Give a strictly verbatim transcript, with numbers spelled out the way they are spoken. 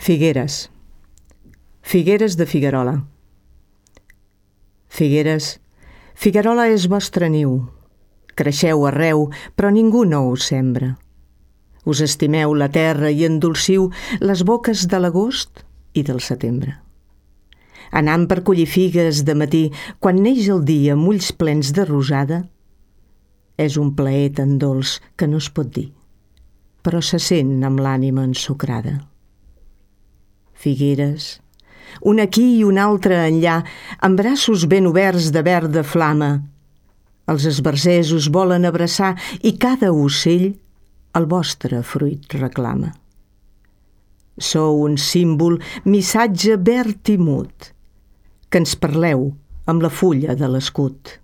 Figueres. Figueres de Figuerola. Figueres, Figuerola és vostre niu. Creixeu arreu, però ningú no us sembra. Us estimeu la terra i endolciu les boques de l'agost i del setembre. Anant per collir figues de matí, quan neix el dia amb ulls plens de rosada, és un plaer tan dolç que no es pot dir, però se sent amb l'ànima ensucrada. Figueres, un aquí i un altre enllà, amb braços ben oberts de verda flama. Els esbarzers us volen abraçar i cada ocell el vostre fruit reclama. Sou un símbol, missatge verd i mut, que ens parleu amb la fulla de l'escut.